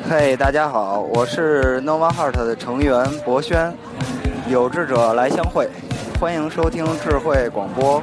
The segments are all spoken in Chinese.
嘿，大家好，我是 Nova Heart 的成员博轩，有志者来相会，欢迎收听智慧广播。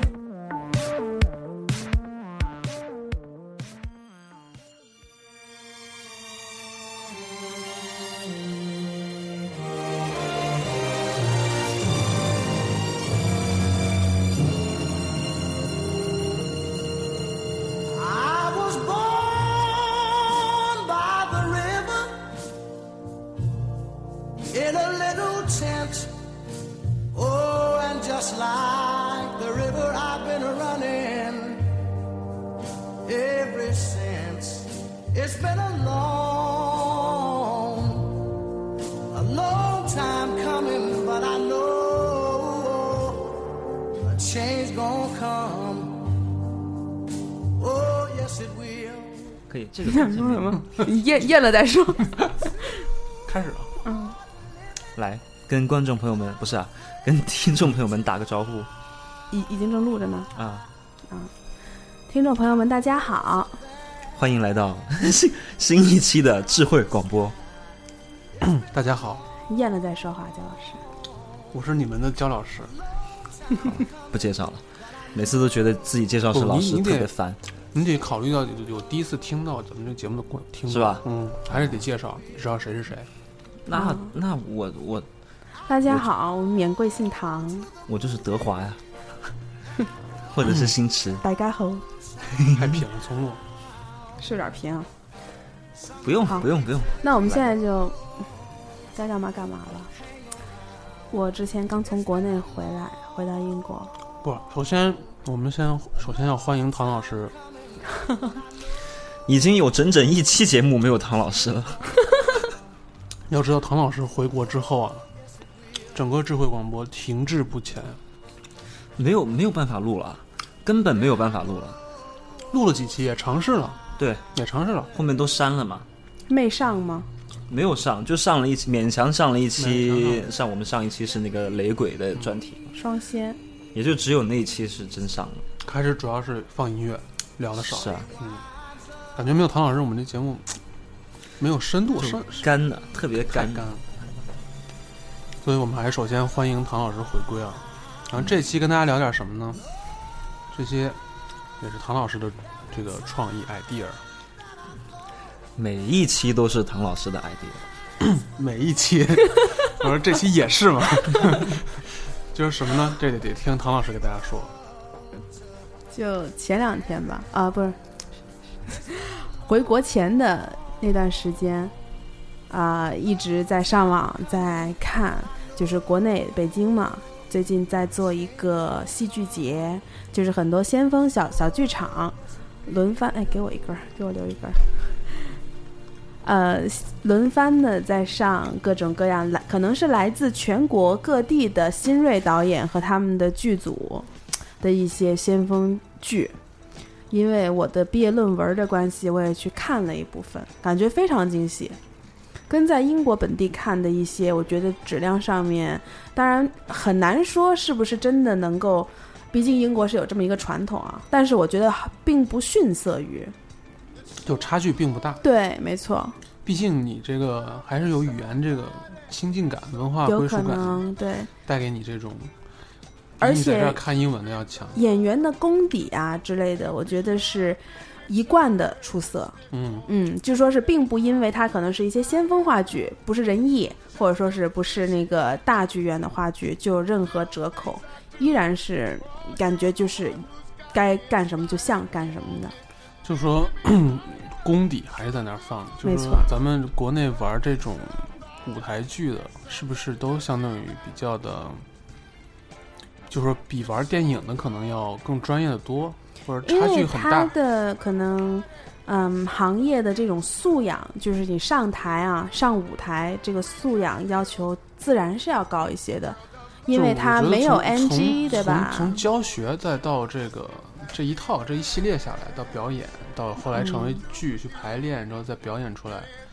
可以，这个想说什么？咽了再说。 开始了。来跟观众朋友们，不是啊，跟听众朋友们打个招呼。 已经正录着呢。 啊， 听众朋友们，大家好， 欢迎来到新一期的智慧广播。 大家好， 咽了再说话，焦老师。 我是你们的焦老师。 不介绍了，每次都觉得自己介绍是老师，特别烦。 你得考虑到有第一次听到咱们这节目的听是吧？ 还是得介绍，你知道谁是谁。 那我大家好，我免贵姓唐， 我就是德华呀，或者是新池白嘎猴， 太平了，从容， 是有点平啊。 不用。 那我们现在就该干嘛干嘛了。我之前刚从国内回到英国。 不，我们首先要欢迎唐老师。 已经有整整一期节目没有唐老师了。 要知道唐老师回国之后啊，整个智慧广播停滞不前， 没有办法录了，根本没有办法录了。 录了几期也尝试了， 对， 也尝试了， 后面都删了嘛。 没上吗？ 没有上，就上了一期，勉强上了一期。像我们上一期是那个雷鬼的专题， 双仙， 也就只有那一期是真上了。 开始主要是放音乐，聊得少。 是啊， 感觉没有唐老师，我们这节目没有深度， 干的，特别干。 所以我们还是首先欢迎唐老师回归啊。然后这期跟大家聊点什么呢？这些也是唐老师的这个创意 idea。 每一期都是唐老师的 idea。 每一期，我说这期也是嘛。就是什么呢？这得听唐老师给大家说。 就前2天吧，不是回国前的那段时间，一直在上网在看，就是国内北京嘛，最近在做一个戏剧节，就是很多先锋小剧场轮番，给我一根，给我留一根。轮番的在上各种各样可能是来自全国各地的新锐导演和他们的剧组的一些先锋剧。因为我的毕业论文的关系，我也去看了一部分，感觉非常惊喜，跟在英国本地看的一些，我觉得质量上面当然很难说是不是真的能够，毕竟英国是有这么一个传统啊，但是我觉得并不逊色于， 就差距并不大。 对，没错， 毕竟你这个还是有语言这个亲近感、文化归属感， 对， 带给你这种， 而且你在这看英文的要强， 演员的功底啊之类的，我觉得是一贯的出色。就说是并不因为它可能是一些先锋话剧，不是人艺，或者说是不是那个大剧院的话剧，就有任何折扣，依然是感觉就是该干什么就像干什么的。 就说功底还是在那儿放的，就是说咱们国内玩这种舞台剧的，是不是都相当于比较的，就是说比玩电影的可能要更专业的多，或者差距很大。 因为它的可能行业的这种素养，就是你上台啊上舞台这个素养要求自然是要高一些的，因为它没有 NG， 对吧？ 从教学再到这一套这一系列下来，到表演，到后来成为剧去排练，然后再表演出来，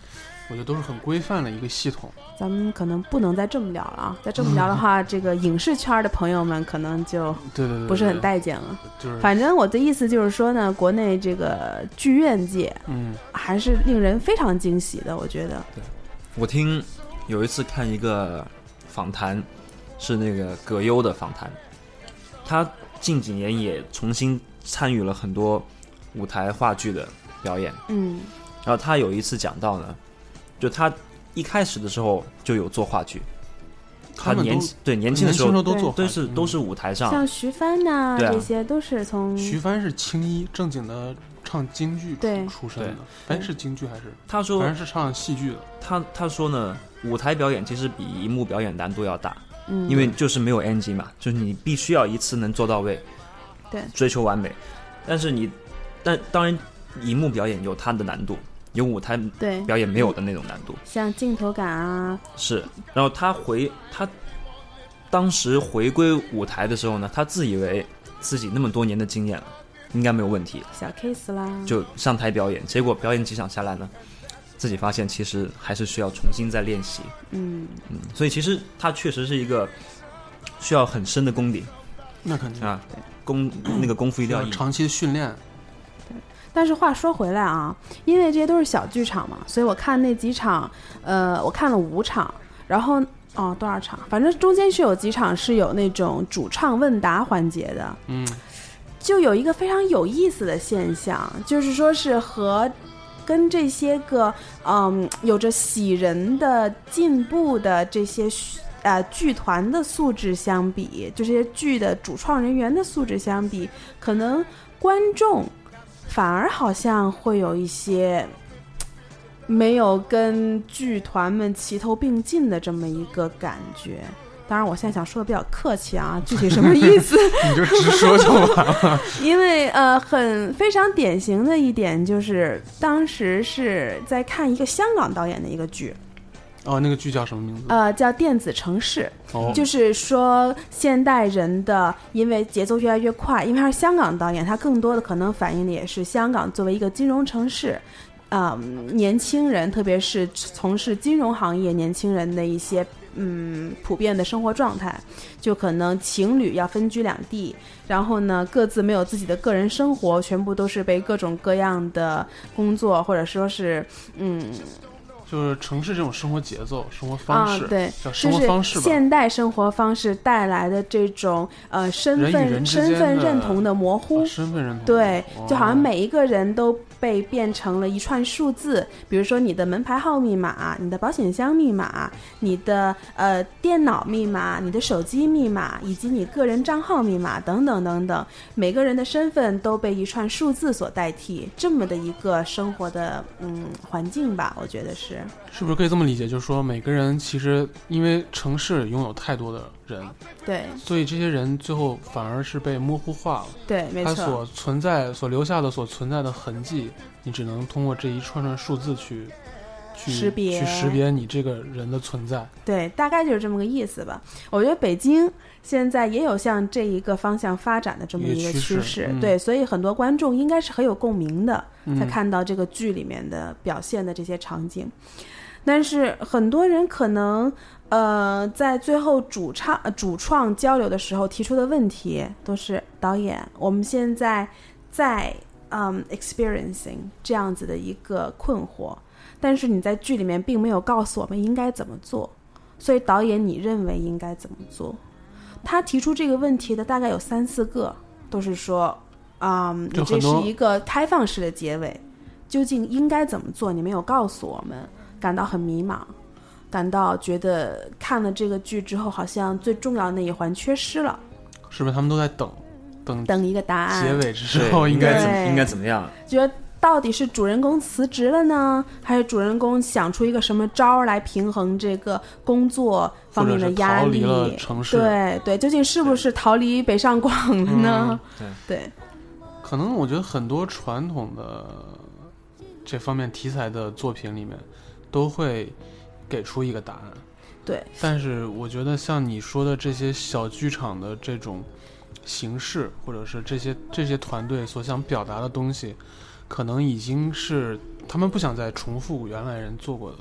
我觉得都是很规范的一个系统。 咱们可能不能再这么聊了啊！再这么聊的话，这个影视圈的朋友们可能就不是很待见了。 就是反正我的意思就是说呢，国内这个剧院界，还是令人非常惊喜的。我觉得， 对，我听有一次看一个访谈，是那个葛优的访谈，他近几年也重新参与了很多舞台话剧的表演。然后他有一次讲到呢，就他一开始的时候就有做话剧，他年轻的时候都做， 都是舞台上， 像徐帆呐、这些都是从徐帆是青衣正经的唱京剧出身的。哎，是京剧还是？ 他说反正是唱戏剧的。他说呢，舞台表演其实比荧幕表演难度要大，因为就是没有 NG 嘛，就是你必须要一次能做到位， 对， 追求完美。但当然，荧幕表演有它的难度。有舞台表演没有的那种难度， 像镜头感啊， 是。然后他当时回归舞台的时候呢，他自以为自己那么多年的经验了，应该没有问题， 小 case 啦， 就上台表演。结果表演几场下来呢，自己发现其实还是需要重新再练习。所以其实他确实是一个需要很深的功底。 那肯定啊，那个功夫一定要长期的训练。 但是话说回来啊，因为这些都是小剧场嘛，所以我看那几场，我看了5场，然后多少场？反正中间是有几场是有那种主唱问答环节的。就有一个非常有意思的现象，就是说是跟这些个有着喜人的进步的这些剧团的素质相比，就这些剧的主创人员的素质相比，可能观众反而好像会有一些没有跟剧团们齐头并进的这么一个感觉。当然我现在想说的比较客气啊，具体什么意思你就直说就完了。 因为非常典型的一点就是当时是在看一个香港导演的一个剧。 那个剧叫什么名字？ 叫电子城市。就是说现代人的，因为节奏越来越快，因为他是香港导演，他更多的可能反映的也是香港作为一个金融城市，年轻人特别是从事金融行业年轻人的一些普遍的生活状态，就可能情侣要分居两地，然后呢各自没有自己的个人生活，全部都是被各种各样的工作或者说是就是城市这种生活节奏、生活方式， 对， 叫生活方式吧， 就是现代生活方式带来的这种身份认同的模糊， 身份认同， 对，就好像每一个人都被变成了一串数字，比如说你的门牌号密码、你的保险箱密码、你的电脑密码、你的手机密码，以及你个人账号密码等等等等，每个人的身份都被一串数字所代替，这么的一个生活的环境吧，我觉得是不是可以这么理解，就是说每个人其实因为城市拥有太多的人， 对， 所以这些人最后反而是被模糊化了， 对，没错， 他所留下的所存在的痕迹，你只能通过这一串串数字去识别你这个人的存在， 对，大概就是这么个意思吧。我觉得北京现在也有向这一个方向发展的这么一个趋势，对，所以很多观众应该是很有共鸣的，在看到这个剧里面的表现的这些场景。但是很多人可能在最后主创交流的时候提出的问题都是，导演，我们现在在experiencing 这样子的一个困惑，但是你在剧里面并没有告诉我们应该怎么做，所以导演你认为应该怎么做？他提出这个问题的大概有3-4个都是说你这是一个开放式的结尾，究竟应该怎么做你没有告诉我们，感到很迷茫，感到觉得看了这个剧之后好像最重要的那一环缺失了， 是不是他们都在等一个答案， 结尾之后应该怎么样， 觉得到底是主人公辞职了呢，还是主人公想出一个什么招来平衡这个工作方面的压力， 或者是逃离了城市， 对，究竟是不是逃离北上广了呢？对， 可能我觉得很多传统的这方面题材的作品里面都会给出一个答案， 对， 但是我觉得像你说的这些小剧场的这种形式，或者是这些团队所想表达的东西，可能已经是他们不想再重复原来人做过的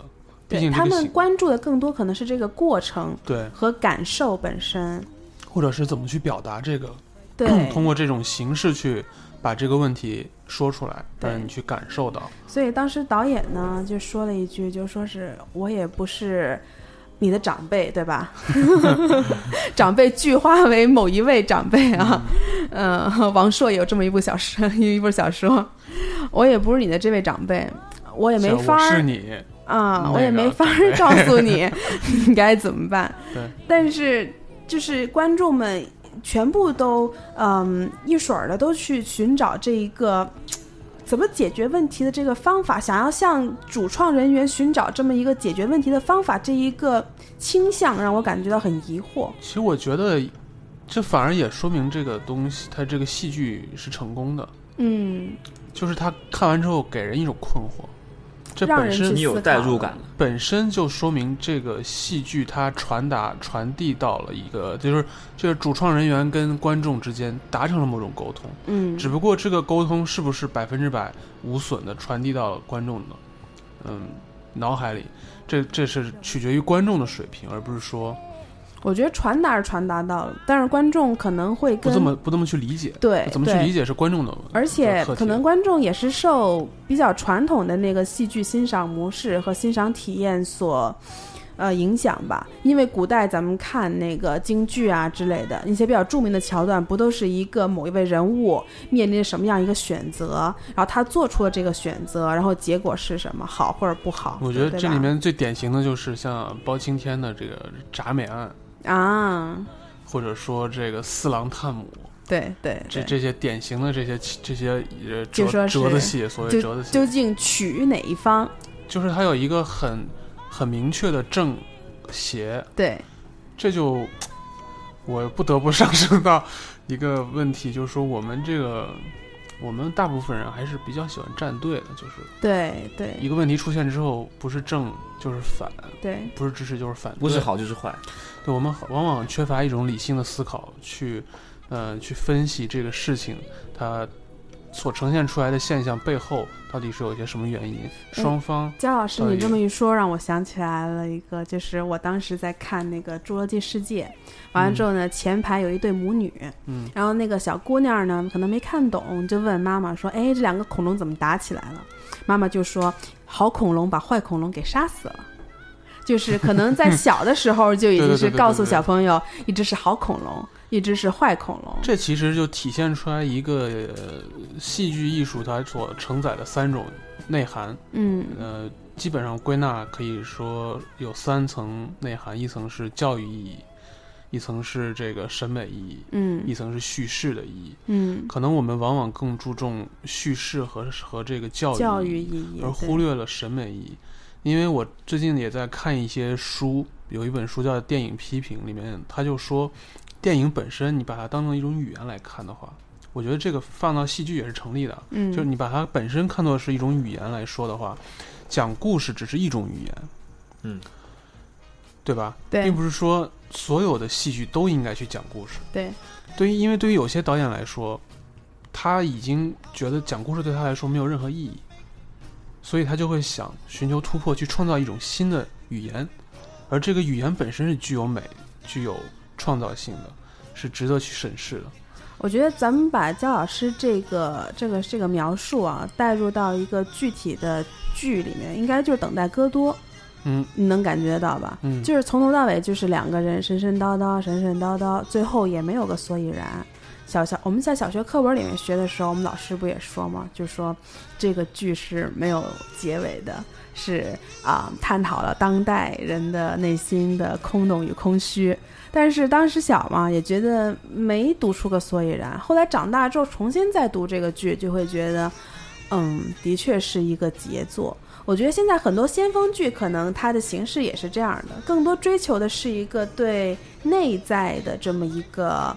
毕竟他们关注的更多可能是这个过程， 对， 和感受本身， 或者是怎么去表达这个， 对， 通过这种形式去把这个问题说出来，让你去感受到。 所以当时导演呢就说了一句，就说是我也不是你的长辈，对吧？长辈具化为某一位长辈啊，王朔有这么一部小说，我也不是你的这位长辈，我也没法， 我是你啊，我也没法告诉你你该怎么办。 对， 但是就是观众们全部都一水儿的都去寻找这一个怎么解决问题的这个方法，想要向主创人员寻找这么一个解决问题的方法，这一个倾向让我感觉到很疑惑。 其实我觉得这反而也说明这个东西它这个戏剧是成功的，就是他看完之后给人一种困惑，这本身你有代入感了， 本身就说明这个戏剧它传递到了一个，就是这个主创人员跟观众之间达成了某种沟通，只不过这个沟通是不是100%无损的传递到了观众的脑海里，这是取决于观众的水平，而不是说。 我觉得传达是传达到了，但是观众可能会不这么去理解， 对， 怎么去理解是观众的， 而且可能观众也是受比较传统的那个戏剧欣赏模式和欣赏体验所影响吧。因为古代咱们看那个京剧啊之类的一些比较著名的桥段，不都是一个某一位人物面临什么样一个选择，然后他做出了这个选择，然后结果是什么，好或者不好。 我觉得这里面最典型的就是像包青天的这个铡美案啊， 或者说这个四郎探母， 对， 这些典型的这些折子戏，所谓折子戏， 究竟取哪一方？ 就是它有一个很明确的正邪， 对， 这就我不得不上升到一个问题，就是说我们大部分人还是比较喜欢站队的，就是对一个问题出现之后，不是正就是反， 对， 不是支持就是反对， 不是好就是坏。 对，我们往往缺乏一种理性的思考，去分析这个事情它所呈现出来的现象背后到底是有一些什么原因，双方。 焦老师，你这么一说，让我想起来了一个，就是我当时在看那个《侏罗纪世界》，完了之后呢，前排有一对母女，然后那个小姑娘呢可能没看懂，就问妈妈说：“哎，这两个恐龙怎么打起来了？”妈妈就说：“好恐龙把坏恐龙给杀死了。”就是可能在小的时候就已经是告诉小朋友，一只是好恐龙，一只是坏恐龙。 这其实就体现出来一个戏剧艺术它所承载的3种内涵。基本上归纳可以说有3层内涵，一层是教育意义，一层是这个审美意义，一层是叙事的意义。可能我们往往更注重叙事和这个教育意义，而忽略了审美意义。因为我最近也在看一些书，有一本书叫《电影批评》，里面他就说，电影本身你把它当成一种语言来看的话，我觉得这个放到戏剧也是成立的。就是你把它本身看作是一种语言来说的话，讲故事只是一种语言，对吧？ 对， 并不是说所有的戏剧都应该去讲故事。 对， 因为对于有些导演来说，他已经觉得讲故事对他来说没有任何意义。所以他就会想寻求突破，去创造一种新的语言，而这个语言本身是具有美、具有创造性的，是值得去审视的。 我觉得咱们把焦老师这个描述啊，带入到一个具体的剧里面，应该就是《等待戈多》。你能感觉到吧？就是从头到尾就是2个人神神叨叨，最后也没有个所以然。我们在小学课本里面学的时候，我们老师不也说吗？就说这个剧是没有结尾的，是探讨了当代人的内心的空洞与空虚。但是当时小嘛，也觉得没读出个所以然。后来长大之后重新再读这个剧，就会觉得的确是一个杰作。我觉得现在很多先锋剧可能它的形式也是这样的，更多追求的是一个对内在的这么一个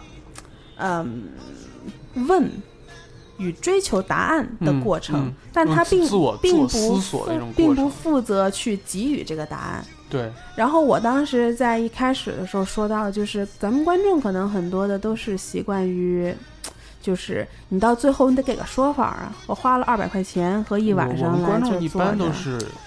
问与追求答案的过程，但他并不负责去给予这个答案。 对。 然后我当时在一开始的时候说到，就是咱们观众可能很多的都是习惯于，就是你到最后你得给个说法啊！我花了200块钱和1晚上来， 我们观众一般都是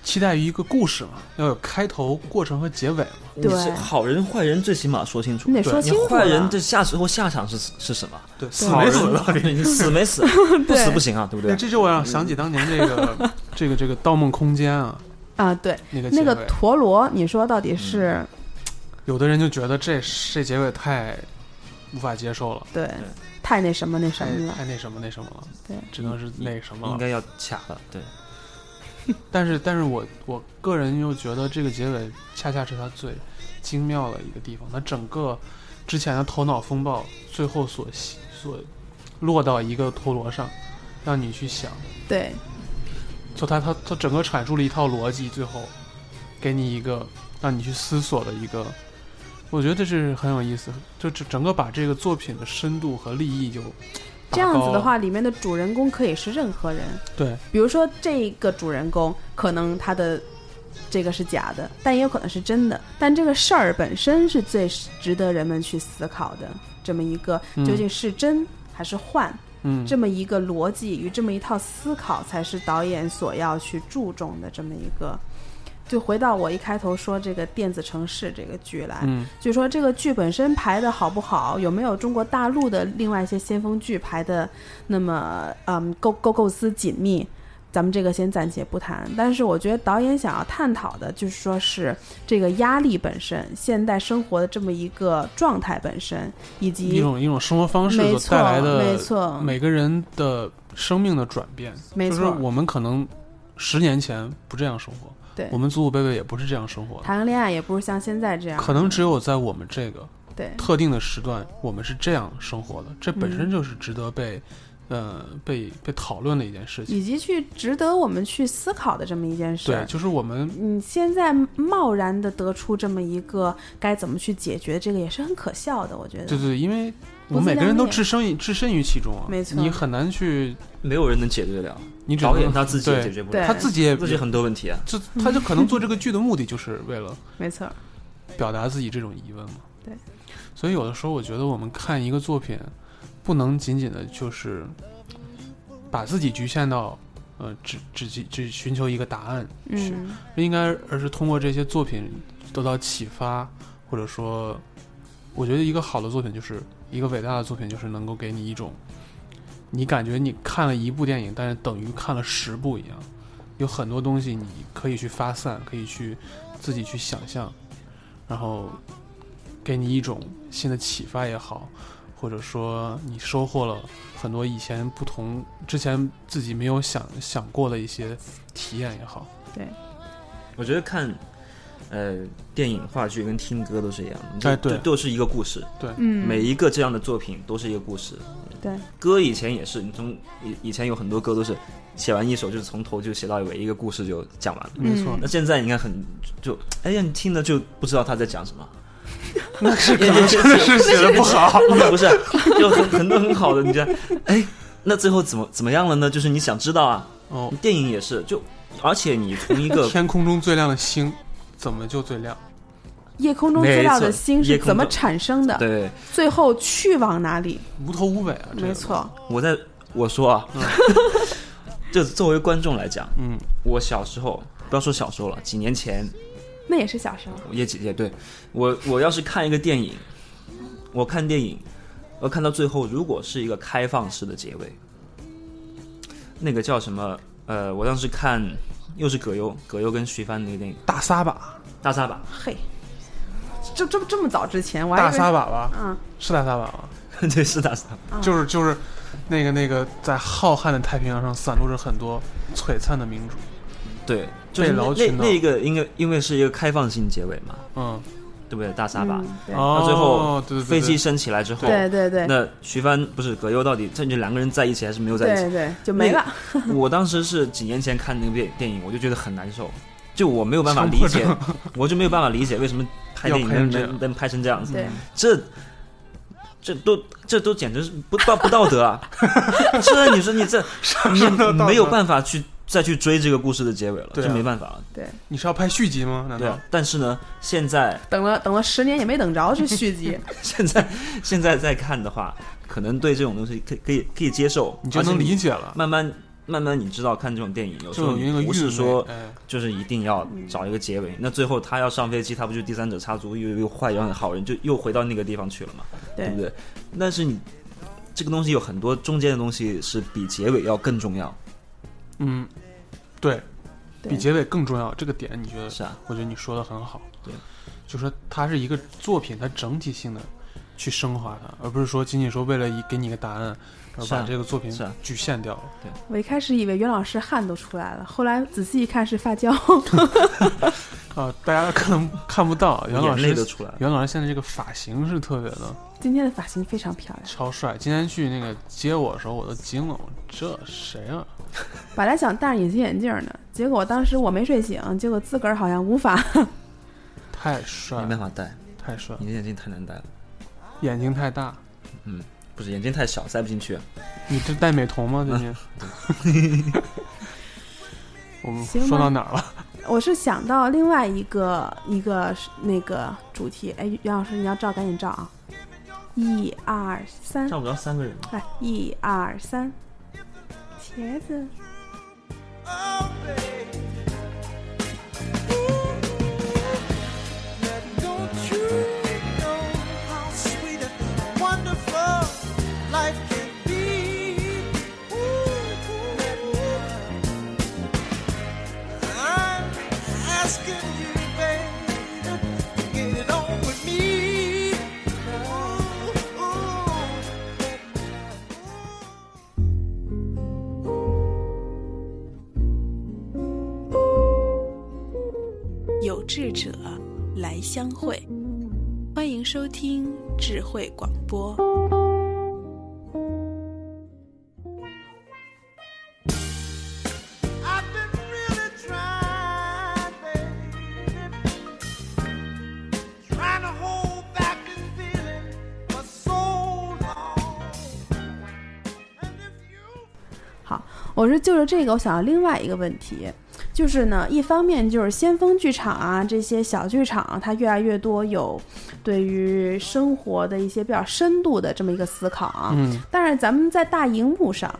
期待于一个故事嘛，要有开头、过程和结尾嘛。 对， 你是好人坏人最起码说清楚， 你得说清楚。 你坏人这下场是什么？ 对，死没死到底？ 你死没死？不死不行啊，对不对？ 这就我让想起当年这个《盗梦空间》啊， 对，那个陀螺，你说到底是？ 有的人就觉得这结尾太无法接受了， 对，太那什么了， 太那什么了， 对， 只能是那什么了， 应该要卡了，对。 但是我个人又觉得这个结尾恰恰是他最精妙的一个地方，他整个之前的头脑风暴最后所落到一个陀螺上，让你去想， 对， 就他整个阐述了一套逻辑，最后给你一个让你去思索的一个，我觉得这是很有意思，就整个把这个作品的深度和立意就这样子的话，里面的主人公可以是任何人。 对， 比如说这个主人公可能他的这个是假的，但也有可能是真的，但这个事儿本身是最值得人们去思考的，这么一个究竟是真还是幻，这么一个逻辑与这么一套思考才是导演所要去注重的这么一个。就回到我一开头说这个电子城市这个剧来，就说这个剧本身排的好不好，有没有中国大陆的另外一些先锋剧排的那么构思紧密，咱们这个先暂且不谈。但是我觉得导演想要探讨的就是说是这个压力本身，现代生活的这么一个状态本身，以及一种生活方式所带来的没错每个人的生命的转变。 没错， 就是我们可能10年前不这样生活， 对， 我们祖祖辈辈也不是这样生活的， 谈个恋爱也不是像现在这样， 可能只有在我们这个对特定的时段我们是这样生活的，这本身就是值得被讨论的一件事情， 以及去值得我们去思考的这么一件事。 对，就是我们现在贸然的得出这么一个该怎么去解决，这个也是很可笑的，我觉得。 对，因为我们每个人都置身于其中啊， 没错， 你很难去， 没有人能解决得了， 你导演他自己也解决不了， 他自己也很多问题啊， 他就可能做这个剧的目的就是为了没错表达自己这种疑问嘛。 对， 所以有的时候我觉得我们看一个作品，不能仅仅的就是把自己局限到只寻求一个答案去，应该而是通过这些作品得到启发，或者说我觉得一个好的作品就是一个伟大的作品，就是能够给你一种你感觉你看了1部电影但是等于看了10部一样，有很多东西你可以去发散，可以去自己去想象，然后给你一种新的启发也好，或者说你收获了很多以前之前自己没有想过的一些体验也好。 对， 我觉得看电影话剧跟听歌都是一样的， 对， 都是一个故事， 对， 每一个这样的作品都是一个故事。 对， 歌以前也是，你从以前有很多歌都是写完一首就是从头就写到尾，一个故事就讲完了， 没错。 那现在你看哎呀，你听了就不知道他在讲什么。 那是可能真的是写的不好， 不是，就很多很好的，你觉得，哎，那最后怎么样了呢？就是你想知道啊。哦，电影也是，而且你从一个天空中最亮的星，怎么就最亮？ 夜空中最亮的星是怎么产生的？ 对， 最后去往哪里？ 无头无尾啊！ 没错。 我说啊，就作为观众来讲，我小时候不要说小时候了，几年前。 那也是小时候， 也对。我要是看一个电影，我看到最后，如果是一个开放式的结尾，那个叫什么？我当时看又是葛优跟徐帆那个电影《 大撒把》。 嘿，这么早之前，我还以为大撒把吧？是大撒把吧？ 对，是大撒把。 就是那个在浩瀚的太平洋上散落着很多璀璨的明珠。 对，就是那个因为是一个开放性结尾嘛，对不对？大撒把，到最后飞机升起来之后， 对， 那徐帆不是葛优到底这就2个人在一起还是没有在一起？ 对，就没了。 我当时是几年前看那个电影，我就觉得很难受，就我没有办法理解，我就没有办法理解为什么拍电影能拍成这样子，这都简直是不道德啊！你说你没有办法再去追这个故事的结尾了，这没办法了。 对， 你是要拍续集吗？难道？ 但是呢，现在等了10年也没等着是续集。 现在再看的话，可能对这种东西可以接受， 你就能理解了。 慢慢慢慢你知道看这种电影，有时候不是说就是一定要找一个结尾。那最后他要上飞机，他不就第三者插足，又坏又好人，就又回到那个地方去了嘛，对不对？但是你这个东西有很多中间的东西是比结尾要更重要。 对，比结尾更重要。这个点你觉得是啊？ 我觉得你说的很好。 对， 就说它是一个作品，它整体性的去升华它，而不是说仅仅说为了给你一个答案而把这个作品局限掉了。 对， 我一开始以为袁老师汗都出来了，后来仔细一看是发胶。 大家可能看不到，袁老师都出来了。 袁老师现在这个发型是特别的， 今天的发型非常漂亮， 超帅。今天去那个接我的时候，我都惊了，这谁啊？ 本来想戴隐形眼镜呢，结果当时我没睡醒，结果自个儿好像无法。 太帅了， 没办法戴， 太帅了。 你的眼镜太难戴了， 眼睛太大。 不是眼睛太小，塞不进去。 你这戴美瞳吗？最近？我们说到哪儿了？ 我是想到另外一个那个主题。哎，袁老师，你要照赶紧照啊！1、2、3， 照不着3个人。 来，1、2、3，茄子。 有志者来相会，欢迎收听智慧广播。 好，我是就着这个，我想到另外一个问题。就是呢，一方面就是先锋剧场啊，这些小剧场它越来越多有对于生活的一些比较深度的这么一个思考啊。但是咱们在大荧幕上，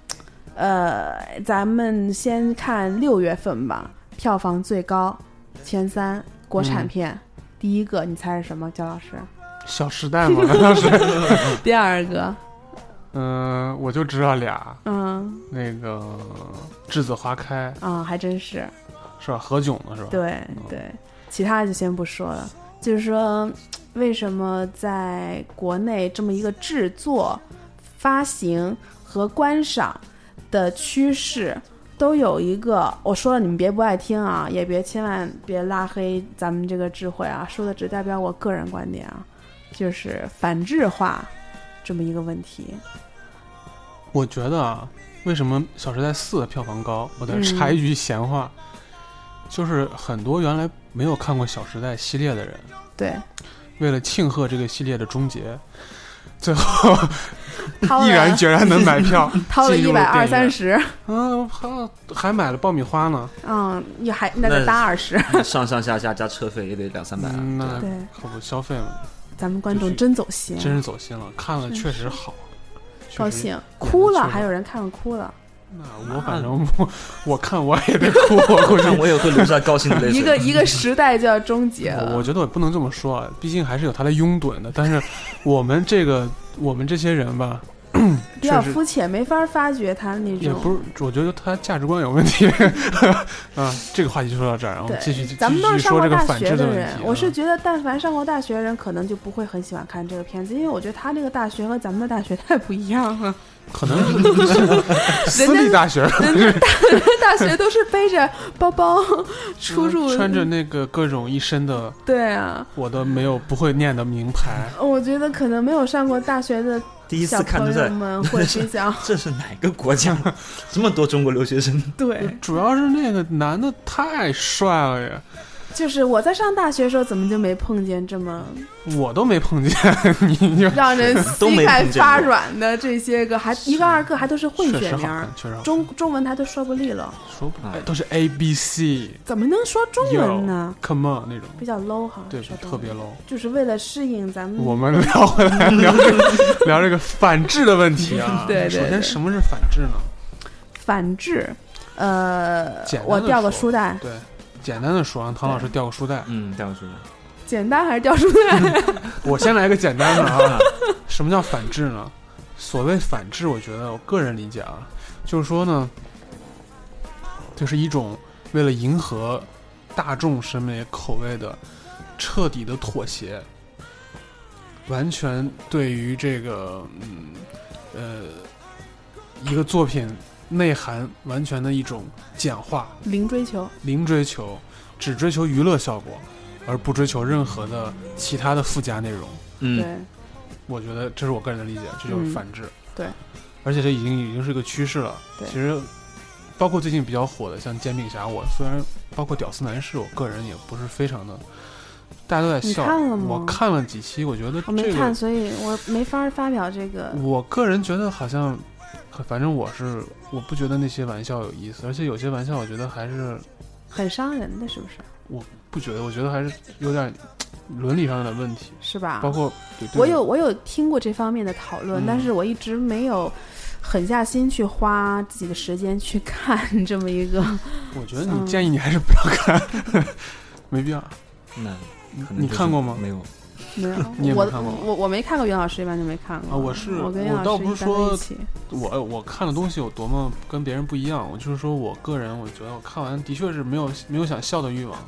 咱们先看6月份吧，票房最高前3国产片，第一个你猜是什么？焦老师？ 小时代吗？当时。 第二个。 我就知道俩。那个栀子花开啊，还真是吧？何炅的是吧？ 对对，其他就先不说了。就是说，为什么在国内这么一个制作、发行和观赏的趋势都有一个，我说了你们别不爱听啊，也千万别拉黑咱们这个智慧啊，说的只代表我个人观点啊，就是反制化这么一个问题。 我觉得啊，为什么《小时代4》的票房高？我再插一句闲话，就是很多原来没有看过《小时代》系列的人， 对， 为了庆贺这个系列的终结，最后毅然决然能买票， 掏了120-130， 还买了爆米花呢。 也还那得搭20， 上下加车费也得200-300。 那可不消费了。 咱们观众真走心， 真是走心了，看了确实好。 高兴哭了，还有人看了哭了。 那我反正我看我也得哭， 我也会流下高兴的泪水。 一个时代就要终结了。 我觉得我不能这么说，毕竟还是有它的拥趸的。但是我们这些人吧， 比较肤浅，没法发掘他那种。 也不是，我觉得他价值观有问题。这个话题就说到这儿，然后继续咱们都是上过大学的人，我是觉得但凡上过大学的人，可能就不会很喜欢看这个片子，因为我觉得他这个大学和咱们的大学太不一样了。 可能是私立大学， 人家大学都是背着包包出入， 穿着那个各种一身的， 对啊， 我的不会念的名牌。 我觉得可能没有上过大学的第一次看就在们会比较这是哪个国家？这么多中国留学生？ 对， 主要是那个男的太帅了呀。 就是我在上大学的时候，怎么就没碰见这么？ 我都没碰见，你就让人膝盖发软的这些个，还一个二个还都是混血名，中文他都说不利落， 说不都是 ABC， 怎么能说中文呢 ？Come on， 那种比较 low 哈， 对，特别 low， 就是为了适应咱们。 我们聊回来聊这个反制的问题啊。 对， 首先什么是反制呢？ 反制，我掉个书袋。 对，简单的说，让唐老师掉个书袋。 掉个书袋。 简单还是掉书袋？ 我先来个简单的啊。什么叫反制呢？所谓反制，我觉得我个人理解啊，就是说呢，就是一种为了迎合大众审美口味的彻底的妥协，完全对于这个一个作品内涵完全的一种简化，零追求，只追求娱乐效果，而不追求任何的其他的附加内容。 对， 我觉得这是我个人的理解，这就是反制。 对， 而且这已经是一个趋势了。 对， 其实包括最近比较火的像煎饼侠，我虽然包括屌丝男士，我个人也不是非常的，大家都在笑。 你看了吗？ 我看了几期，我觉得我没看，所以我没法发表这个。 我个人觉得好像，反正我不觉得那些玩笑有意思，而且有些玩笑我觉得还是很伤人的，是不是？ 我不觉得，我觉得还是有点伦理上的问题， 是吧？ 包括我有听过这方面的讨论，但是我一直没有狠下心去花自己的时间去看这么一个。 我觉得你建议你还是不要看，没必要。 那你看过吗？ 没有。 没有， 你也没看过。 我没看过袁老师，一般就没看过。 我跟袁老师倒不是说一我看的东西有多么跟别人不一样，我就是说我个人我觉得我看完的确是没有想笑的欲望。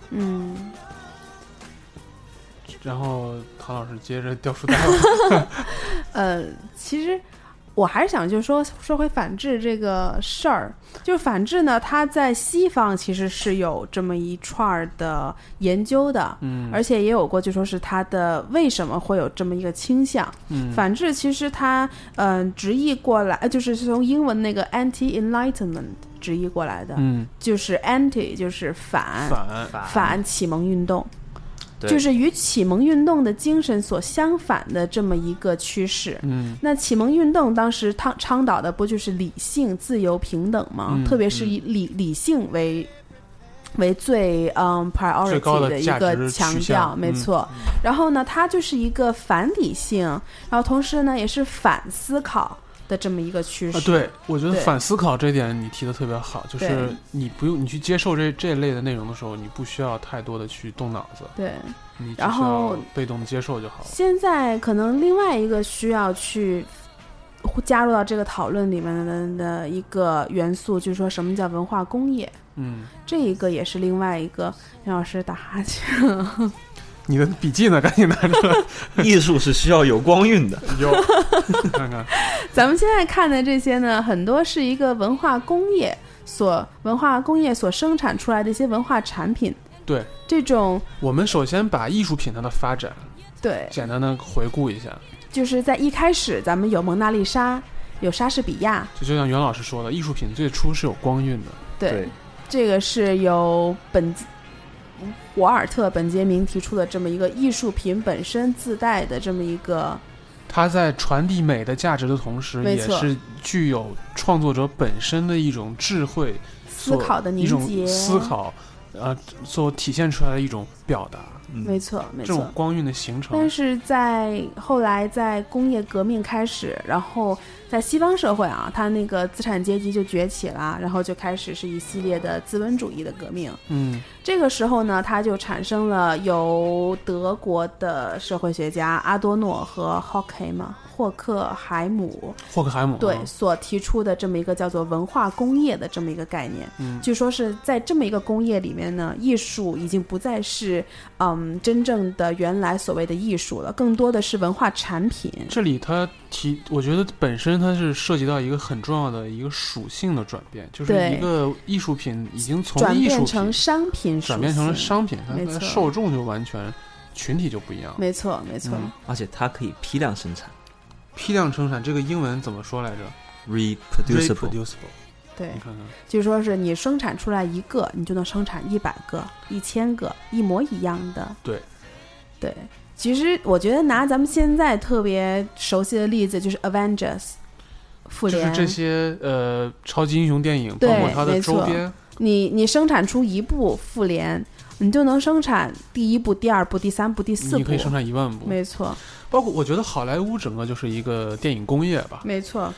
然后唐老师接着掉书袋了。 其实我还是想就是说回反制这个事儿，就是反制呢，它在西方其实是有这么一串的研究的，而且也有过就说是它的为什么会有这么一个倾向。反制其实它直译过来就是从英文那个 anti-enlightenment 直译过来的，就是 anti 就是反启蒙运动。就是与启蒙运动的精神所相反的这么一个趋势。那启蒙运动当时倡导的不就是理性、自由、平等吗？特别是以理性为最priority 的一个强调，没错。然后呢，它就是一个反理性，然后同时呢也是反思考的这么一个趋势。 对，我觉得反思考这点你提的特别好，就是你去接受这类的内容的时候，你不需要太多的去动脑子， 对， 你只需要被动接受就好了。 现在可能另外一个需要去加入到这个讨论里面的一个元素，就是说什么叫文化工业。这一个也是另外一个。杨老师打哈欠。 你的笔记呢？赶紧拿出来。 艺术是需要有光晕的。 有，看看。 咱们现在看的这些呢，很多是一个文化工业所生产出来的一些文化产品。 对， 这种我们首先把艺术品它的发展， 对， 简单的回顾一下。 就是在一开始，咱们有蒙娜丽莎，有莎士比亚。 就像袁老师说的，艺术品最初是有光晕的。 对，这个是由瓦尔特本杰明提出的这么一个艺术品本身自带的这么一个， 它在传递美的价值的同时，也是具有创作者本身的一种智慧、 思考的凝结、 一种思考，所体现出来的一种表达。 没错， 这种光晕的形成。 但是后来在工业革命开始，然后在西方社会啊，它那个资产阶级就崛起了，然后就开始是一系列的资本主义的革命。这个时候呢，它就产生了由德国的社会学家阿多诺和霍克海姆对所提出的这么一个叫做文化工业的这么一个概念。据说是在这么一个工业里面呢，艺术已经不再是真正的原来所谓的艺术了，更多的是文化产品。 这里我觉得本身它是涉及到一个很重要的一个属性的转变，就是一个艺术品已经从艺术品转变成商品， 转变成了商品，它的受众就完全群体就不一样。 没错， 而且它可以批量生产。 批量生产这个英文怎么说来着 ？Reproducible。 对， 你看看， 就说是你生产出来一个，你就能生产100个、1000个一模一样的。对，其实我觉得拿咱们现在特别熟悉的例子就是 Avengers 复联， 就是这些超级英雄电影，包括它的周边。 你生产出一部复联，你就能生产第1部、第2部、第3部、第4部， 你可以生产1万部。 没错。 包括我觉得好莱坞整个就是一个电影工业吧。 没错。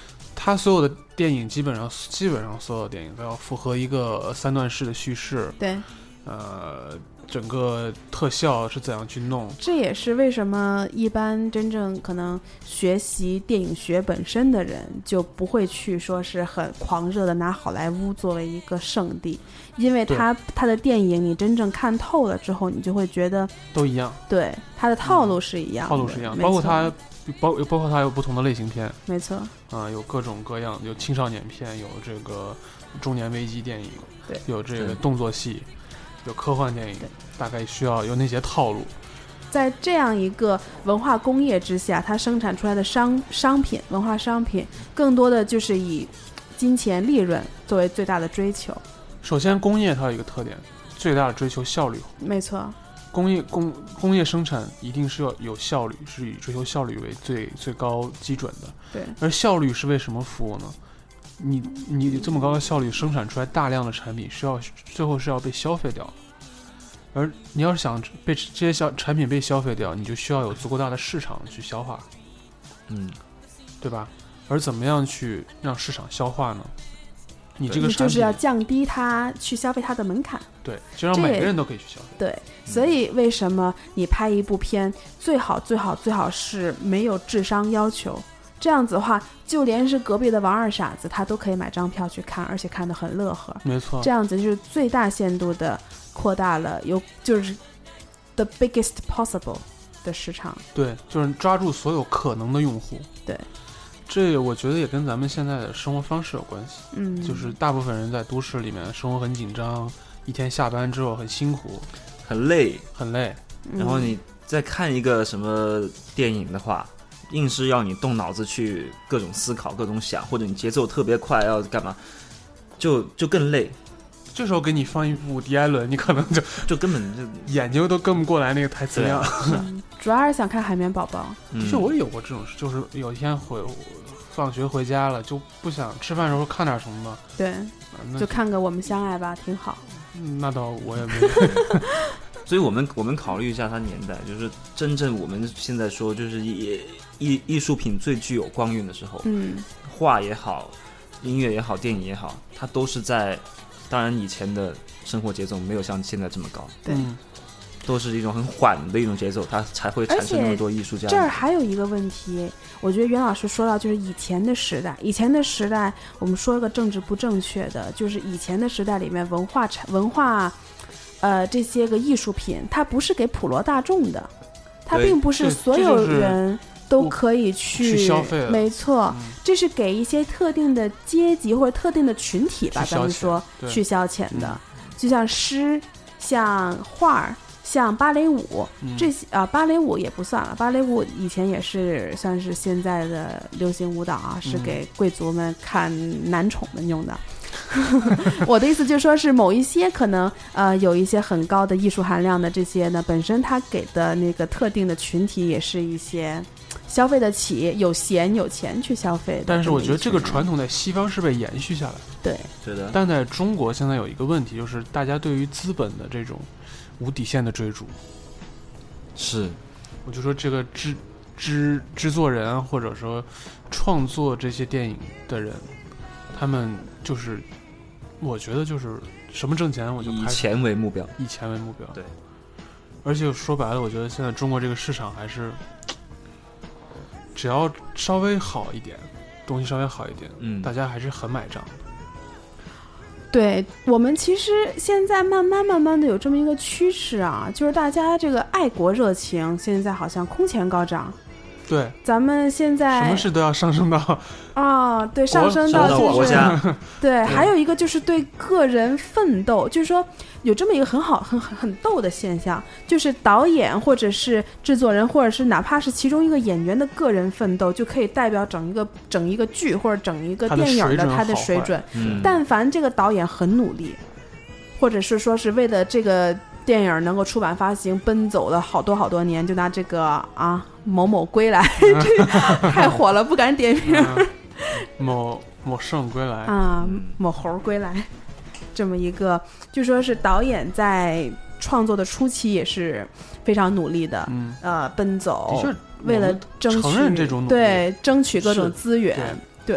他所有的电影基本上所有的电影都要符合一个3段式的叙事， 对， 整个特效是怎样去弄。 这也是为什么一般真正可能学习电影学本身的人就不会去说是很狂热的拿好莱坞作为一个圣地，因为他的电影你真正看透了之后，你就会觉得都一样， 对，他的套路是一样的， 套路是一样，包括它有不同的类型片， 没错有各种各样，有青少年片，有这个中年危机电影， 对， 有这个动作戏，有科幻电影，大概需要有那些套路。 在这样一个文化工业之下，它生产出来的商品文化商品更多的就是以金钱利润作为最大的追求。 首先工业它有一个特点，最大的追求效率， 没错， 工业生产一定是要有效率，是以追求效率为最高基准的。 对， 而效率是为什么服务呢？你这么高的效率生产出来大量的产品，最后是要被消费掉的。而你要是想被这些产品被消费掉，你就需要有足够大的市场去消化，对吧？而怎么样去让市场消化呢？你这个产品就是要降低它去消费它的门槛， 对，就让每个人都可以去消费。 对，所以为什么你拍一部片最好是没有智商要求？这样子的话，就连是隔壁的王二傻子，他都可以买张票去看，而且看得很乐呵。 没错， 这样子就是最大限度的扩大了就是 the biggest possible 的市场。 对，就是抓住所有可能的用户。 对， 这我觉得也跟咱们现在的生活方式有关系。就是大部分人在都市里面生活很紧张，一天下班之后很辛苦， 很累， 嗯、 然后你再看一个什么电影的话，硬是要你动脑子去各种思考各种想，或者你节奏特别快要干嘛，就更累。 这时候给你放一部迪艾伦，你可能就根本就眼睛都跟不过来那个台词量。 主要是想看海绵宝宝。 其实我也有过这种事，就是有一天放学回家了，就不想吃饭的时候看点什么吧。 对，就看个我们相爱吧，挺好。 那倒我也没有。 所以我们考虑一下它年代，就是真正我们现在说就是艺术品最具有光晕的时候，画也好，音乐也好，电影也好，它都是在，当然以前的生活节奏没有像现在这么高， 对， 都是一种很缓的一种节奏，它才会产生那么多艺术家。 这儿还有一个问题，我觉得袁老师说到就是以前的时代，我们说一个政治不正确的，就是以前的时代里面文化这些个艺术品，它不是给普罗大众的，它并不是所有人都可以去消费的。 没错，这是给一些特定的阶级或者特定的群体吧，咱们说去消遣的，就像诗、像画、像芭蕾舞这些芭蕾舞也不算了，芭蕾舞以前也是算是现在的流行舞蹈啊，是给贵族们看男宠们用的。我的意思就是说是某一些可能有一些很高的艺术含量的这些呢，本身它给的那个特定的群体也是一些消费得起、有闲有钱去消费的。 但是我觉得这个传统在西方是被延续下来的， 对的。 但在中国现在有一个问题，就是大家对于资本的这种无底线的追逐。 是， 我就说这个制作人或者说创作这些电影的人，他们就是我觉得就是什么挣钱我就以钱为目标， 对。而且说白了，我觉得现在中国这个市场还是只要稍微好一点，东西稍微好一点，大家还是很买账的。 对，我们其实现在慢慢的有这么一个趋势啊，就是大家这个爱国热情现在好像空前高涨。 对， 咱们现在什么事都要上升到对，上升到就是国家。 对，还有一个就是对个人奋斗，就是说有这么一个很逗的现象，就是导演或者是制作人，或者是哪怕是其中一个演员的个人奋斗，就可以代表整一个剧或者整一个电影的他的水准。但凡这个导演很努力，或者是说是为了这个电影能够出版发行奔走了好多年，就拿这个某某归来这太火了，不敢点名。 某圣归来某猴归来，这么一个，就说是导演在创作的初期也是非常努力的，奔走，为了争取承认这种努力， 对，争取各种资源，对。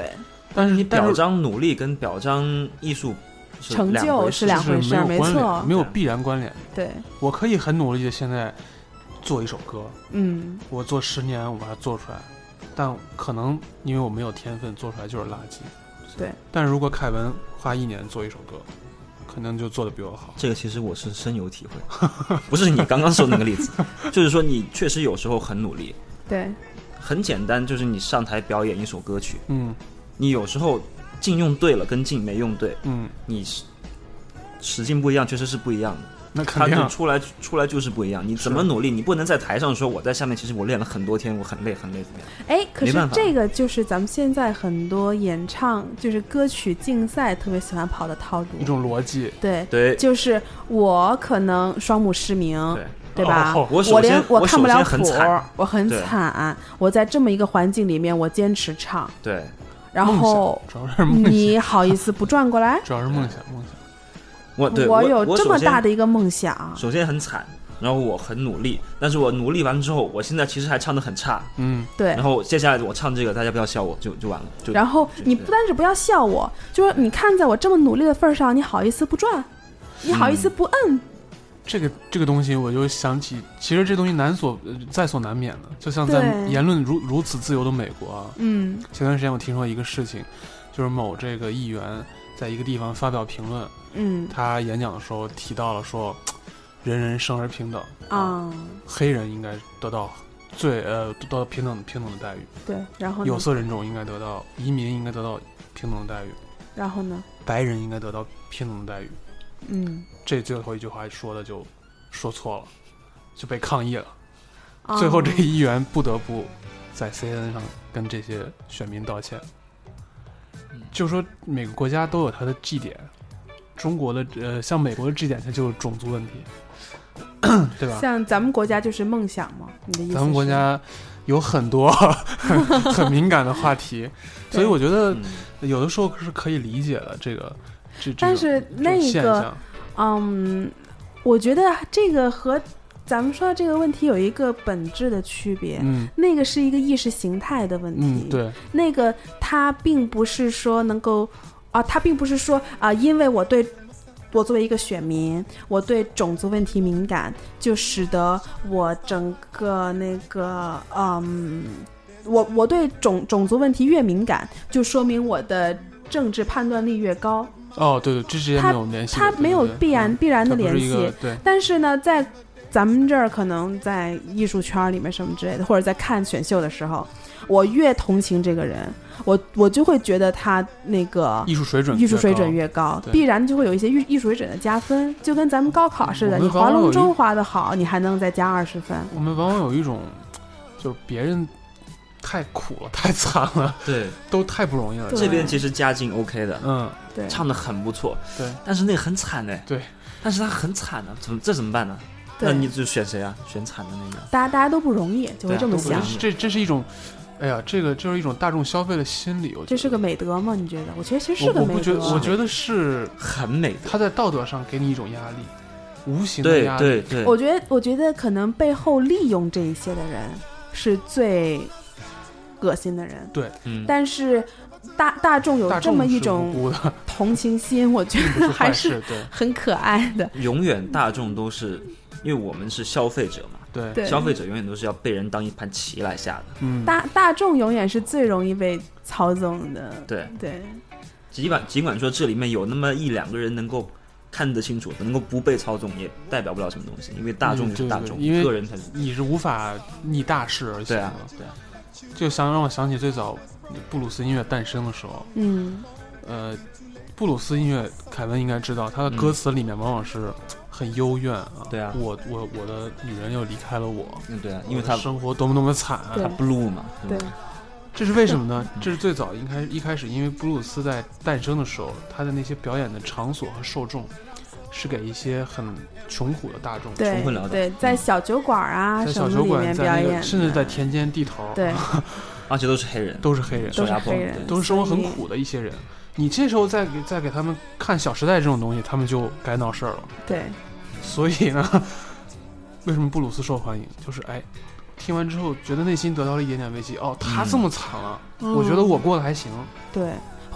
但是你表彰努力跟表彰艺术成就是两回事，没错， 没有必然关联。 对， 我可以很努力的现在做一首歌，我做10年我把它做出来，但可能因为我没有天分，做出来就是垃圾。 对， 但如果凯文花1年做一首歌，可能就做得比我好。 这个其实我是深有体会，不是你刚刚说的那个例子，就是说你确实有时候很努力。 对， 很简单，就是你上台表演一首歌曲，你有时候劲用对了，跟劲没用对，你使劲不一样，确实是不一样的。 那肯定他出来就是不一样。你怎么努力，你不能在台上说我在下面，其实我练了很多天，我很累怎么样？ 哎，可是这个就是咱们现在很多演唱就是歌曲竞赛特别喜欢跑的套路， 一种逻辑。 对，就是我可能双目失明。对吧？我看不了谱，我很惨。我在这么一个环境里面，我坚持唱。 对， 然后你好意思不转过来？ 主要是梦想。 我有这么大的一个梦想。 首先很惨，然后我很努力，但是我努力完之后，我现在其实还唱得很差。 对。 然后接下来我唱这个，大家不要笑我，就完了。 然后你不单是不要笑我，就是你看在我这么努力的份上，你好意思不转？你好意思不摁？ 这个东西我就想起，其实这东西在所难免的，就像在言论如此自由的美国啊。前段时间我听说一个事情，就是某这个议员在一个地方发表评论，他演讲的时候提到了说，人人生而平等啊，黑人应该得到平等的待遇， 对，然后有色人种应该得到，移民应该得到平等的待遇， 然后呢， 白人应该得到平等的待遇。这最后一句话说的就说错了，就被抗议了。最后这个议员不得不在 CNN 上跟这些选民道歉。就说每个国家都有它的绩点，中国的像美国的绩点它就是种族问题，对吧？ 像咱们国家就是梦想嘛，你的意思是？ 咱们国家有很多很敏感的话题，所以我觉得有的时候是可以理解的这个。 但是那个我觉得这个和咱们说的这个问题有一个本质的区别，那个是一个意识形态的问题， 对， 那个它并不是说能够它并不是说因为我作为一个选民，我对种族问题敏感，就使得我整个那个我对种族问题越敏感，就说明我的政治判断力越高。 对，这之间没有联系， 它没有必然的联系。 对， 但是呢，在咱们这儿，可能在艺术圈里面什么之类的，或者在看选秀的时候，我越同情这个人，我就会觉得他那个艺术水准越高，必然就会有一些艺术水准的加分，就跟咱们高考似的，你划龙舟划得好，你还能再加20分。 我们往往有一种，就是别人太苦了，太惨了， 对， 都太不容易了。 这边其实家境 OK 的， 对， 唱得很不错， 对， 但是那个很惨哎， 对， 但是他很惨的，怎么办呢？那你就选谁啊？选惨的那个。 大家都不容易，就会这么想。 这是一种，哎呀，这个就是一种大众消费的心理。 这是个美德吗？你觉得？我觉得其实是个美德。 我觉得是很美德。 他在道德上给你一种压力，无形的压力。 对。 我觉得可能背后利用这一些的人是最恶心的人。 对， 但是大众有这么一种同情心，我觉得还是很可爱的。 永远大众都是。因为我们是消费者嘛， 对， 消费者永远都是要被人当一盘棋来下的。 大众永远是最容易被操纵的。 对。 尽管说这里面有那么1-2个人能够看得清楚，能够不被操纵，也代表不了什么东西。因为大众就是大众， 因为个人才你是无法逆大势而行的。 对啊。 就让我想起最早布鲁斯音乐诞生的时候，布鲁斯音乐，凯文应该知道，他的歌词里面往往是很幽怨啊。 对啊， 我的女人又离开了我。 对啊，因为他生活多么惨， 他 blue 嘛。 对， 这是为什么呢？这是最早一开始，因为布鲁斯在诞生的时候，他的那些表演的场所和受众是给一些很穷苦的大众， 穷困潦倒。 对，在小酒馆啊， 在小酒馆表演， 甚至在田间地头。 对， 而且都是黑人， 都是黑人， 都是生活很苦的一些人。你这时候再给他们看《小时代》这种东西，他们就该闹事儿了。 对， 所以呢，为什么布鲁斯受欢迎？就是听完之后觉得内心得到了一点点慰藉。他这么惨了，我觉得我过得还行。 对，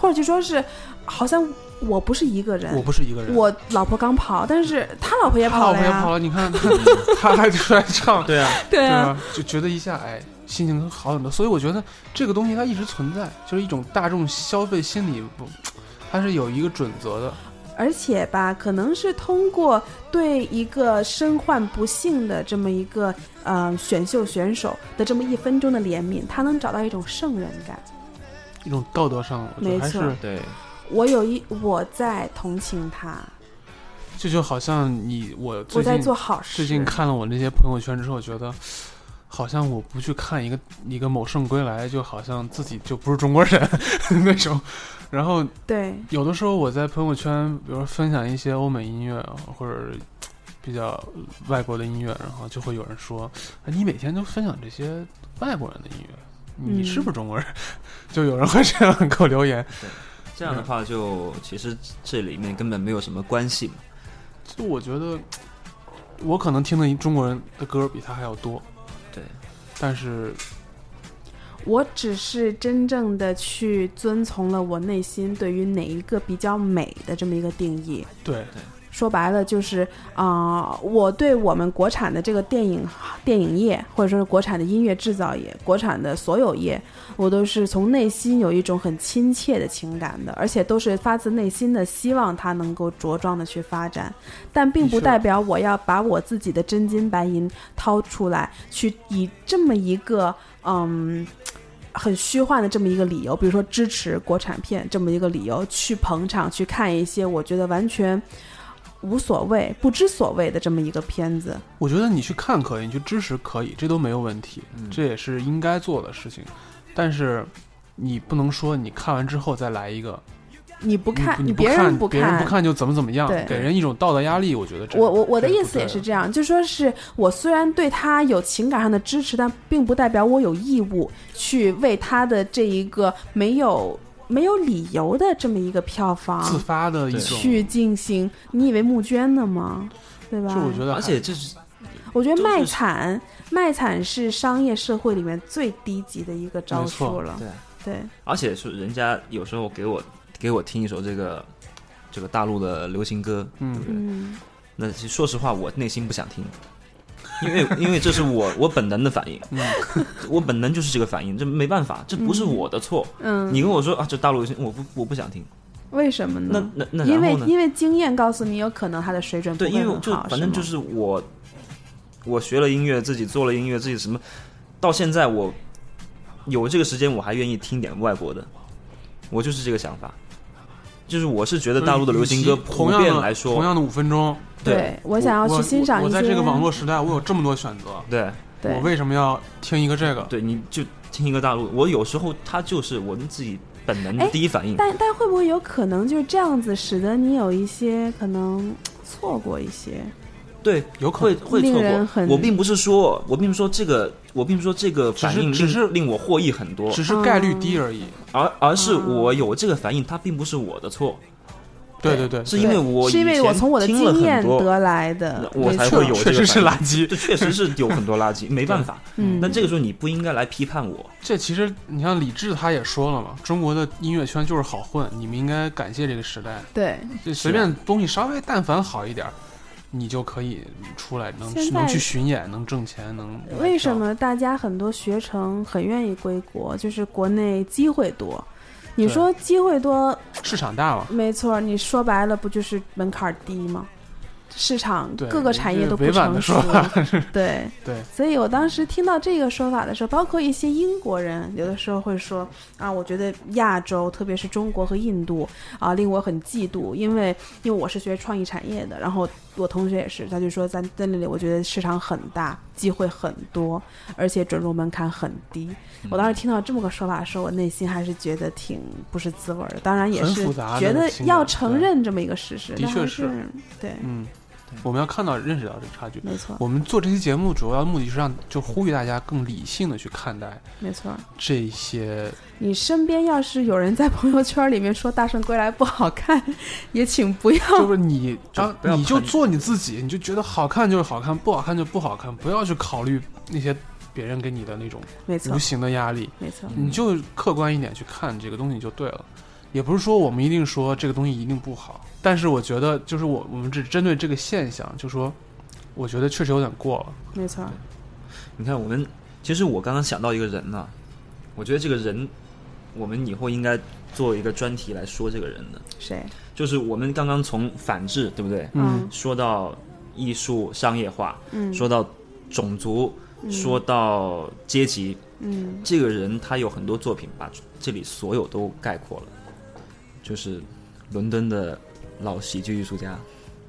或者就说是好像我不是一个人，我老婆刚跑，但是他老婆也跑了呀， 他老婆也跑了，你看他还出来唱， 对啊， 对啊， 就觉得一下心情好很多。所以我觉得这个东西它一直存在，就是一种大众消费心理，它是有一个准则的。 而且吧，可能是通过对一个身患不幸的这么一个选秀选手的这么1分钟的怜悯，他能找到一种圣人感， 一种道德上，我觉得还是对。 我在同情他， 就好像我在做好事。 最近看了我那些朋友圈之后，觉得好像我不去看一个某圣归来，就好像自己就不是中国人那种。然后对， 有的时候我在朋友圈，比如说分享一些欧美音乐或者比较外国的音乐，然后就会有人说：“你每天都分享这些外国人的音乐，你是不是中国人？”就有人会这样给我留言。 对，这样的话就其实这里面根本没有什么关系嘛。 就我觉得，我可能听的中国人的歌比他还要多。 对， 但是我只是真正的去遵从了我内心对于哪一个比较美的这么一个定义。 对， 说白了就是我对我们国产的这个电影业，或者说是国产的音乐制造业，国产的所有业，我都是从内心有一种很亲切的情感的，而且都是发自内心的希望它能够茁壮的去发展，但并不代表我要把我自己的真金白银掏出来，去以这么一个很虚幻的这么一个理由，比如说支持国产片这么一个理由，去捧场去看一些我觉得完全无所谓不知所谓的这么一个片子。 我觉得你去看可以，你去支持可以，这都没有问题，这也是应该做的事情。但是你不能说你看完之后再来一个你不看， 你别人不看就怎么样，给人一种道德压力。我觉得我的意思也是这样，就说是我虽然对他有情感上的支持，但并不代表我有义务去为他的这一个没有理由的这么一个票房自发的一种去进行。你以为募捐呢吗？对吧？ 我觉得， 而且这是， 我觉得卖惨是商业社会里面最低级的一个招数了。对， 而且是人家有时候给我听一首这个大陆的流行歌，对不对？那其实说实话，我内心不想听，因为这是我本能的反应，我本能就是这个反应，这没办法，这不是我的错。你跟我说这大陆流行，我不想听。 为什么呢？ 那因为经验告诉你，有可能他的水准不会很好。 对，因为就反正就是我学了音乐，自己做了音乐，自己什么，到现在我有这个时间，我还愿意听点外国的，我就是这个想法。就是我是觉得大陆的流行歌普遍来说， 同样的5分钟， 对我想要去欣赏一些。 我在这个网络时代，我有这么多选择， 对， 我为什么要听一个这个？ 对，你就听一个大陆。我有时候它就是我们自己本能的第一反应。 但会不会有可能就是这样子，使得你有一些可能错过一些？ 对， 有可能会错过。我并不是说这个反应只是令我获益很多， 只是概率低而已。 而是我有这个反应，它并不是我的错。 对， 是因为我从我的经验得来的， 我才会有这个反应。 确实是垃圾， 这确实是有很多垃圾，没办法。但这个时候你不应该来批判我。 这其实你像李志他也说了嘛，中国的音乐圈就是好混，你们应该感谢这个时代。 对， 就随便东西稍微但凡好一点，你就可以出来能去巡演，能挣钱，能。 为什么大家很多学成很愿意归国？就是国内机会多。你说机会多， 市场大嘛？ 没错，你说白了不就是门槛低吗？市场各个产业都不成熟，对，所以我当时听到这个说法的时候，包括一些英国人有的时候会说我觉得亚洲特别是中国和印度令我很嫉妒，因为我是学创意产业的，然后我同学也是，他就说在那里我觉得市场很大，机会很多，而且准入门槛很低。我当时听到这么个说法的时候，我内心还是觉得挺不是滋味的，当然也是觉得要承认这么一个事实。 的确是， 对， 我们要认识到这个差距。 没错， 我们做这期节目主要目的是就呼吁大家更理性的去看待。 没错， 这些你身边要是有人在朋友圈里面说《大圣归来》不好看，也请不要。 就是你就做你自己，你就觉得好看就是好看，不好看就不好看，不要去考虑那些别人给你的那种无形的压力。 没错， 你就客观一点去看这个东西就对了。 也不是说我们一定说这个东西一定不好，但是我觉得就是我们只针对这个现象，就说我觉得确实有点过了。 没错。 你看其实我刚刚想到一个人呢，我觉得这个人我们以后应该做一个专题来说这个人的。 谁？ 就是我们刚刚从反制，对不对？说到艺术商业化，说到种族，说到阶级，这个人他有很多作品把这里所有都概括了，就是伦敦的老喜剧艺术家。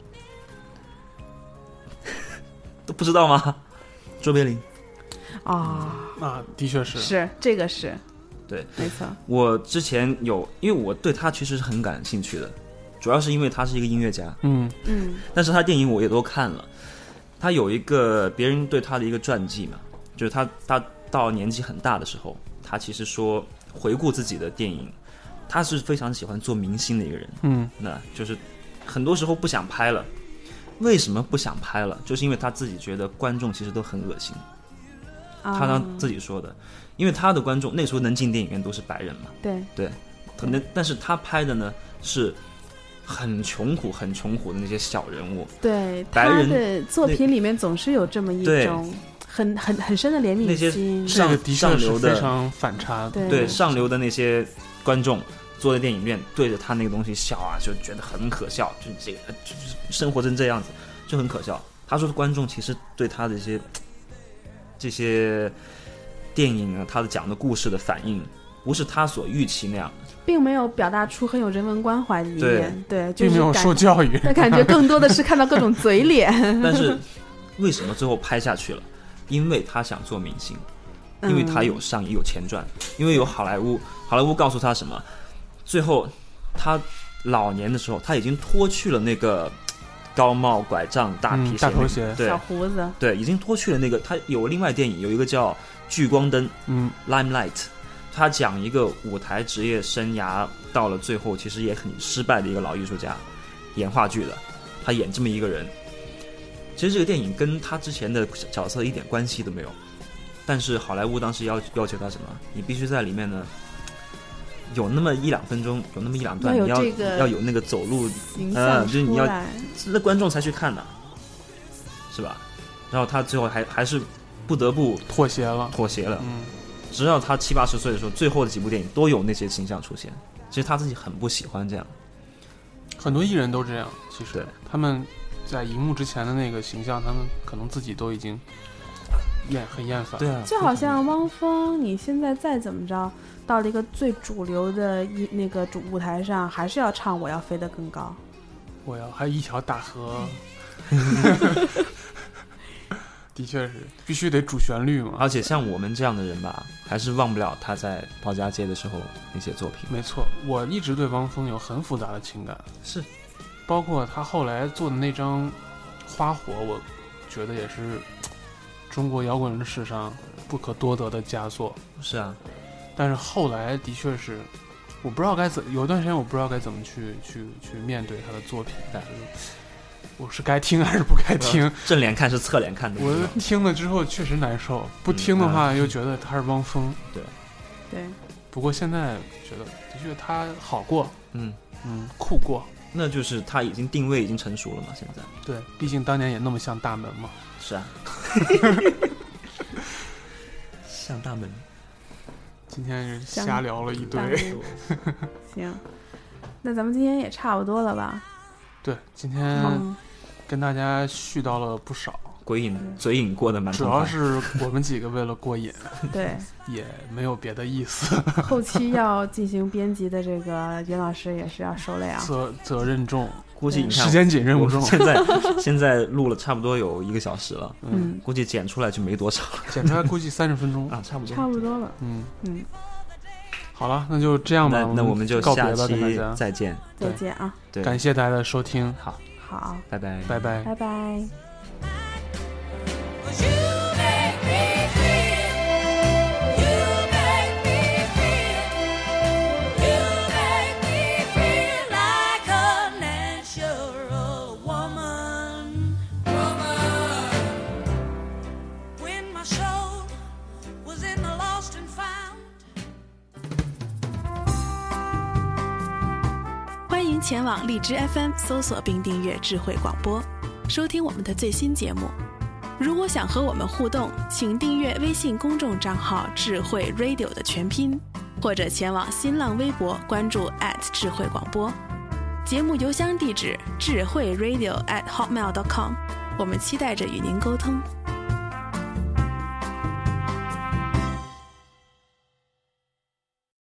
都不知道吗？卓别林啊， 的确是这个是对， 没错。 我之前因为我对他其实是很感兴趣的，主要是因为他是一个音乐家，但是他电影我也都看了。他有一个别人对他的一个传记嘛，就是他到年纪很大的时候，他其实说回顾自己的电影，他是非常喜欢做明星的一个人，那就是很多时候不想拍了。为什么不想拍了？就是因为他自己觉得观众其实都很恶心，他自己说的，因为他的观众那时候能进电影院都是白人嘛，对，但是他拍的呢是很穷苦的那些小人物， 对， 白人他的作品里面总是有这么一种很深的怜悯心， 这个的确是非常反差的， 对上流的那些观众坐在电影院对着他那个东西笑啊，就觉得很可笑，就这个就是生活成这样子就很可笑。他说观众其实对他的这些电影啊，他的讲的故事的反应不是他所预期那样的， 并没有表达出很有人文关怀的一面，对，就是、 并没有受教育， 他感觉更多的是看到各种嘴脸。 但是为什么最后拍下去了？因为他想做明星，因为他有上亿有钱赚，因为有好莱坞告诉他什么？最后他老年的时候，他已经脱去了那个高帽拐杖大皮鞋、 大头鞋、 对小胡子， 对，已经脱去了那个。他有另外电影有一个叫聚光灯，Limelight， 他讲一个舞台职业生涯到了最后其实也很失败的一个老艺术家，演话剧的，他演这么一个人。其实这个电影跟他之前的角色一点关系都没有，但是好莱坞当时要求他什么？你必须在里面呢。有那么一两分钟，有那么一两段，你要有那个走路就是你要，那观众才去看的，是吧？然后他最后还是不得不妥协了。 直到他70、80岁的时候，最后的几部电影都有那些形象出现。其实他自己很不喜欢这样， 很多艺人都这样。其实他们在荧幕之前的那个形象，他们可能自己都已经很厌烦。 对啊， 就好像汪峰，你现在再怎么着。到了一个最主流的那个舞台上，还是要唱我要飞得更高， 还有一条大河，的确是必须得主旋律嘛。 而且像我们这样的人吧，还是忘不了他在鲍家街的时候那些作品。 没错，我一直对汪峰有很复杂的情感， 是， 包括他后来做的那张花火，我觉得也是中国摇滚史上不可多得的佳作。 是啊。 但是后来的确是，我不知道有一段时间我不知道该怎么去面对他的作品，但是我是该听还是不该听？ 正脸看是侧脸看的。 我听了之后确实难受，不听的话又觉得他是汪峰。 对。 不过现在觉得的确他好过，酷过。 那就是他已经定位已经成熟了嘛，现在。 对，毕竟当年也那么像大门嘛。 是啊。像大门。 今天瞎聊了一堆。 行，那咱们今天也差不多了吧？ 对，今天跟大家絮叨了不少， 嘴瘾过得蛮痛快。 主要是我们几个为了过瘾， 对， 也没有别的意思。 后期要进行编辑的这个袁老师也是要受累啊， 责任重， 估计你看时间紧任务重。 现在录了差不多有1个小时了，估计剪出来就没多少了， 剪出来估计30分钟啊，差不多了。 好了，那就这样吧。 那我们就下期再见。 再见啊！ 对， 感谢大家的收听。 好， 拜拜， 拜拜， 拜拜。 迎前往荔枝 FM 搜索并订阅智慧广播，收听我们的最新节目。如果想和我们互动，请订阅微信公众账号智慧 Radio 的全拼，或者前往新浪微博关注智慧广播。节目邮箱地址智慧radio@hotmail.com， 我们期待着与您沟通。